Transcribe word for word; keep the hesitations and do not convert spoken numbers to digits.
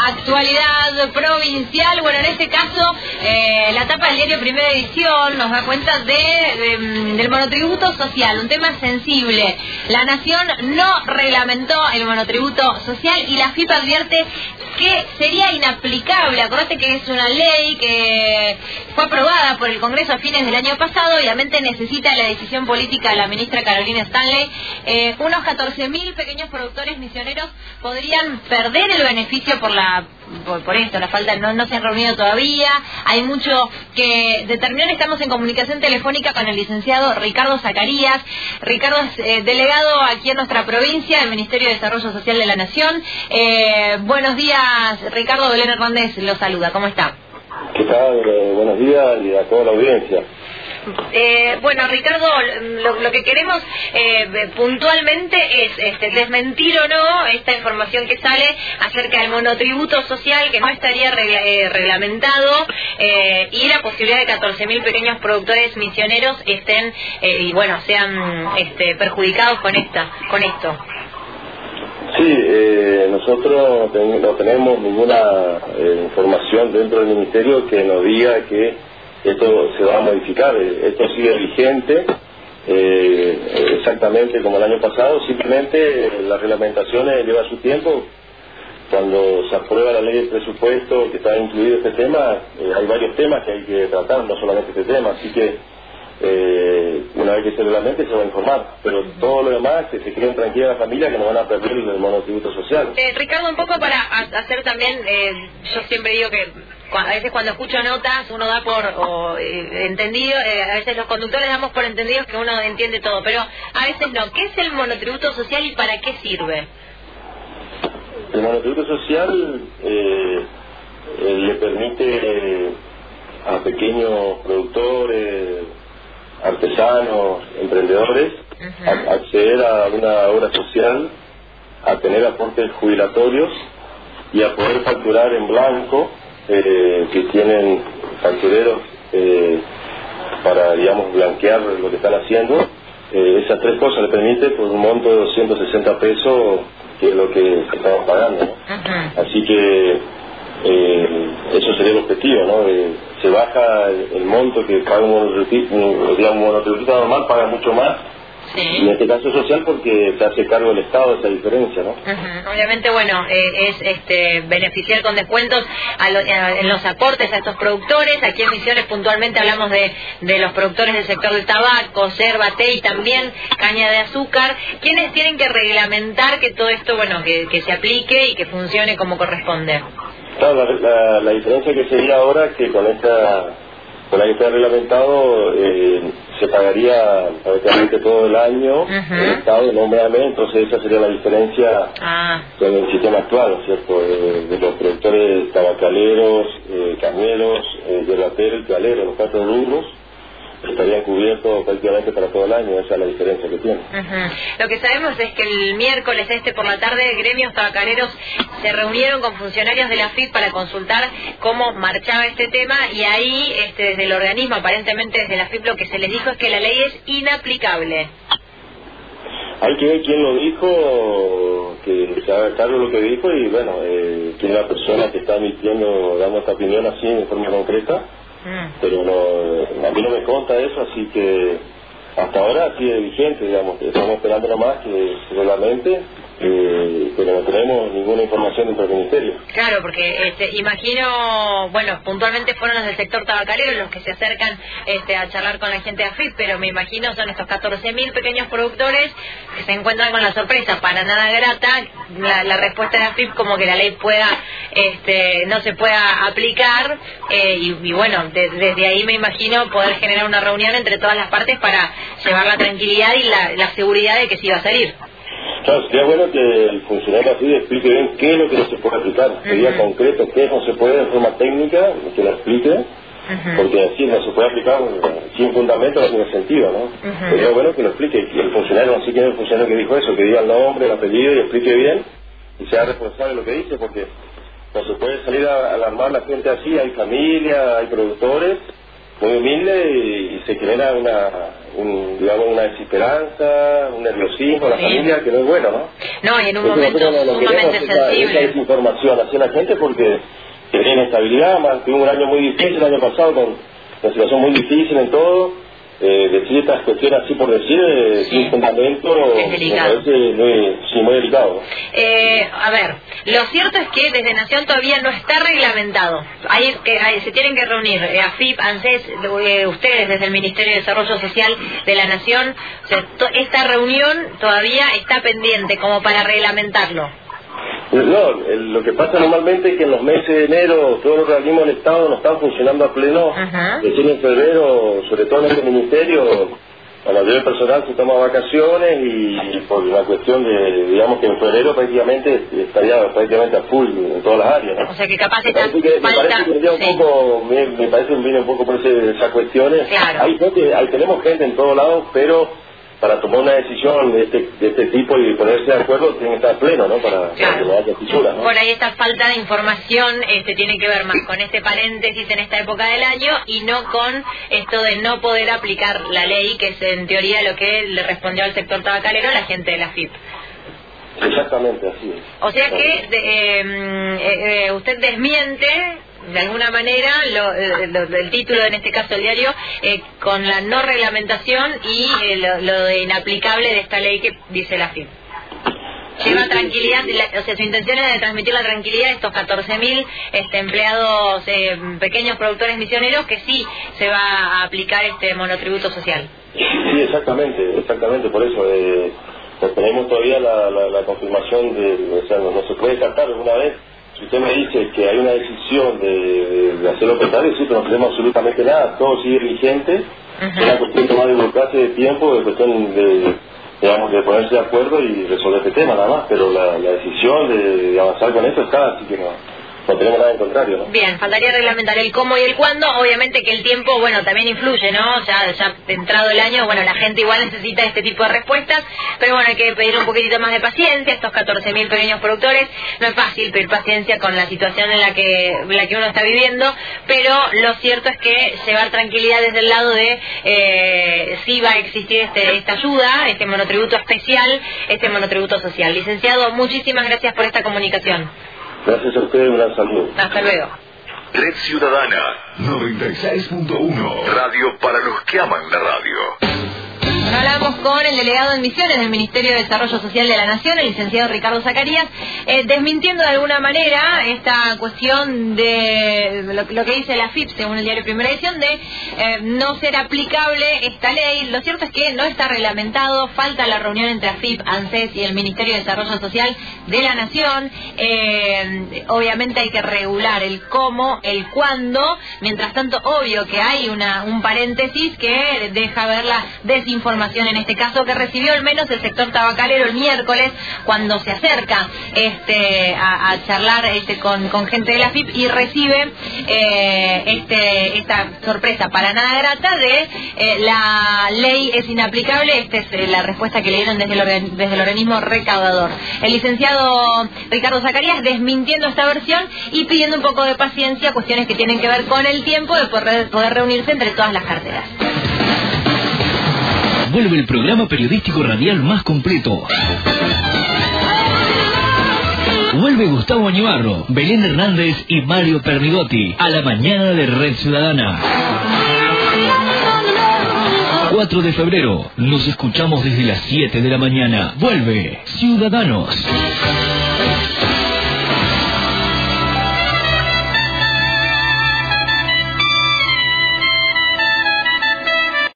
actualidad provincial. Bueno, en este caso, eh, la tapa del diario Primera Edición nos da cuenta de, de, del monotributo social, un tema sensible. La Nación no reglamentó el monotributo social y la F I P advierte que sería inaplicable. Acordate que es una ley que fue aprobada por el Congreso a fines del año pasado, obviamente necesita la decisión política de la ministra Carolina Stanley. Eh, unos catorce mil pequeños productores misioneros podrían perder el beneficio por la por, por esto, la falta, no, no se han reunido todavía, hay mucho que determinar. Estamos en comunicación telefónica con el licenciado Ricardo Zacarías. Ricardo es eh, delegado aquí en nuestra provincia del Ministerio de Desarrollo Social de la Nación. Eh, buenos días, Ricardo. Belén Hernández lo saluda, ¿cómo está? ¿Qué tal? Eh, buenos días y a toda la audiencia. Eh, bueno, Ricardo, lo, lo que queremos eh, puntualmente es este, desmentir o no esta información que sale acerca del monotributo social, que no estaría regla, eh, reglamentado, eh, y la posibilidad de que catorce mil pequeños productores misioneros estén eh, y bueno sean este, perjudicados con esta con esto. Sí, eh, nosotros no tenemos ninguna eh, información dentro del Ministerio que nos diga que esto se va a modificar. Esto sigue vigente eh, exactamente como el año pasado. Simplemente eh, las reglamentaciones lleva su tiempo. Cuando se aprueba la ley de presupuesto que está incluido este tema, eh, hay varios temas que hay que tratar, no solamente este tema, así que eh, una vez que se reglamente se va a informar, pero todo lo demás que se queden tranquilas las familias, que no van a perder el monotributo social. eh, Ricardo, un poco para hacer también, eh, yo siempre digo que a veces cuando escucho notas uno da por o, eh, entendido, eh, a veces los conductores damos por entendidos que uno entiende todo, pero a veces no. ¿Qué es el monotributo social y para qué sirve? El monotributo social eh, eh, le permite eh, a pequeños productores, artesanos, emprendedores, uh-huh. a, acceder a una obra social, a tener aportes jubilatorios y a poder facturar en blanco, eh, que tienen factureros eh, para, digamos, blanquear lo que están haciendo. Eh, esas tres cosas le permite por un monto de doscientos sesenta pesos, que es lo que estamos pagando, ¿no? Uh-huh. Así que eh, eso sería el objetivo, ¿no? Eh, se baja el, el monto que paga un monotributista, digamos, un monotributista normal paga mucho más. Sí. Y en este caso social porque se hace cargo el Estado de esa diferencia, ¿no? Uh-huh. Obviamente, bueno, eh, es este beneficiar con descuentos a lo, a, en los aportes a estos productores. Aquí en Misiones puntualmente hablamos de, de los productores del sector del tabaco, yerba, té y también caña de azúcar. ¿Quiénes tienen que reglamentar que todo esto, bueno, que, que se aplique y que funcione como corresponde? Claro, la, la, la diferencia que sería ahora es que con esta, con la que está reglamentado, eh, se pagaría prácticamente todo el año, uh-huh. el Estado, no nuevamente, entonces esa sería la diferencia ah. con el sistema actual, ¿no es cierto? De, de los productores tabacaleros, eh, cañeros, eh, yerbateros y caleros, los cuatro rubros, estarían cubiertos prácticamente para todo el año. Esa es la diferencia que tiene. Uh-huh. Lo que sabemos es que el miércoles este por la tarde gremios tabacaleros se reunieron con funcionarios de la F I P para consultar cómo marchaba este tema, y ahí este, desde el organismo, aparentemente desde la F I P, lo que se les dijo es que la ley es inaplicable. Hay que ver quién lo dijo, que se haga cargo de lo que dijo, y bueno, eh, quién es la persona que está emitiendo, dando esta opinión así de forma concreta. Pero no, a mí no me consta eso, así que hasta ahora sigue vigente, digamos, estamos esperando nomás que se reglamente, eh, pero no tenemos ninguna información dentro del Ministerio. Claro, porque este, imagino, bueno, puntualmente fueron los del sector tabacalero los que se acercan este, a charlar con la gente de A F I P, pero me imagino son estos catorce mil pequeños productores que se encuentran con la sorpresa, para nada grata, la, la respuesta de A F I P como que la ley pueda, este, no se pueda aplicar, eh, y, y bueno, de, desde ahí me imagino poder generar una reunión entre todas las partes para llevar la tranquilidad y la, la seguridad de que sí va a salir. Claro, sería bueno que el funcionario así explique bien qué es lo que no se puede aplicar, uh-huh. sería concreto qué no se puede de forma técnica, que lo explique, uh-huh. porque así no se puede aplicar sin fundamento, no tiene sentido, ¿no? Uh-huh. Sería bueno que lo explique, que el funcionario, no sé quién es el funcionario que dijo eso, que diga el nombre, el apellido y explique bien y sea responsable de lo que dice, porque no se puede salir a alarmar a la gente así. Hay familia, hay productores muy humildes y, y se genera una, un, digamos, una desesperanza, un nerviosismo, la sí. familia, que no es bueno, ¿no? No, y en un Entonces, momento no, no sumamente sensible. Esa desinformación hacia la gente porque tiene inestabilidad, más tuvo un año muy difícil el año pasado con una situación muy difícil en todo. Eh, decir estas cuestiones así por decir, eh, sí. sin fundamento, es delicado. Me parece muy, sí, muy delicado. Eh, a ver, lo cierto es que desde Nación todavía no está reglamentado. Hay que hay, se tienen que reunir eh, AFIP, ANSES, eh, ustedes desde el Ministerio de Desarrollo Social de la Nación. O sea, to, esta reunión todavía está pendiente como para reglamentarlo. No, el, lo que pasa normalmente es que en los meses de enero todos los organismos del Estado no están funcionando a pleno. Uh-huh. Recién en febrero, sobre todo en este ministerio, la mayoría del personal se toma vacaciones y, y por una cuestión de, digamos que en febrero prácticamente estaría prácticamente a full en todas las áreas, ¿no? O sea que capaz está me parece que, falta... me parece que un sí. poco, me, me parece que viene un poco por ese, esas cuestiones. Claro. Hay gente, hay, tenemos gente en todos lados, pero para tomar una decisión de este, de este tipo y ponerse de acuerdo tiene que estar pleno, ¿no? Para, claro. para que no haya fisura, ¿no? Por ahí esta falta de información este, tiene que ver más con este paréntesis en esta época del año y no con esto de no poder aplicar la ley, que es en teoría lo que le respondió al sector tabacalero la gente de la AFIP. Exactamente, así es. O sea que de, eh, eh, usted desmiente de alguna manera lo, eh, lo, el título en este caso del diario eh, con la no reglamentación y eh, lo, lo de inaplicable de esta ley que dice la AFIP. Lleva tranquilidad, la, o sea, su intención es de transmitir la tranquilidad de estos catorce mil este, empleados, eh, pequeños productores misioneros, que sí se va a aplicar este monotributo social. Sí, exactamente, exactamente, por eso eh, tenemos todavía la, la, la confirmación de, o sea, no, no se puede descartar alguna vez. Si usted me dice que hay una decisión de, de, de hacerlo penal, sí, pero no tenemos absolutamente nada, todo sigue vigente. Uh-huh. Es una cuestión más de burocracia de tiempo, de cuestión de, digamos, de ponerse de acuerdo y resolver este tema nada más, pero la, la decisión de, de avanzar con esto está, así que no, no tenemos nada en contrario, ¿no? Bien, faltaría reglamentar el cómo y el cuándo. Obviamente que el tiempo, bueno, también influye, ¿no? Ya, ya entrado el año, bueno, la gente igual necesita este tipo de respuestas, pero bueno, hay que pedir un poquitito más de paciencia. Estos catorce mil pequeños productores, no es fácil pedir paciencia con la situación en la que en la que uno está viviendo, pero lo cierto es que llevar tranquilidad desde el lado de eh, si va a existir este, esta ayuda, este monotributo especial, este monotributo social. Licenciado, muchísimas gracias por esta comunicación. Gracias a ustedes, un gran saludo. Hasta luego. Red Ciudadana noventa y seis punto uno, radio para los que aman la radio. Ahora hablamos con el delegado en Misiones del Ministerio de Desarrollo Social de la Nación, el licenciado Ricardo Zacarías, eh, desmintiendo de alguna manera esta cuestión de lo, lo que dice la AFIP, según el diario Primera Edición, de eh, no ser aplicable esta ley. Lo cierto es que no está reglamentado, falta la reunión entre AFIP, ANSES y el Ministerio de Desarrollo Social de la Nación. Eh, obviamente hay que regular el cómo, el cuándo. Mientras tanto, obvio que hay una un paréntesis que deja ver la desinformación en este caso que recibió al menos el sector tabacalero el miércoles cuando se acerca este a, a charlar este con, con gente de la AFIP y recibe eh, este esta sorpresa para nada grata de eh, la ley es inaplicable. Esta es eh, la respuesta que le dieron desde el, desde el organismo recaudador. El licenciado Ricardo Zacarías desmintiendo esta versión y pidiendo un poco de paciencia, cuestiones que tienen que ver con el tiempo de poder, poder reunirse entre todas las carteras. Vuelve el programa periodístico radial más completo. Vuelve Gustavo Añuarro, Belén Hernández y Mario Pernigotti a la mañana de Red Ciudadana. cuatro de febrero, nos escuchamos desde las siete de la mañana. Vuelve Ciudadanos.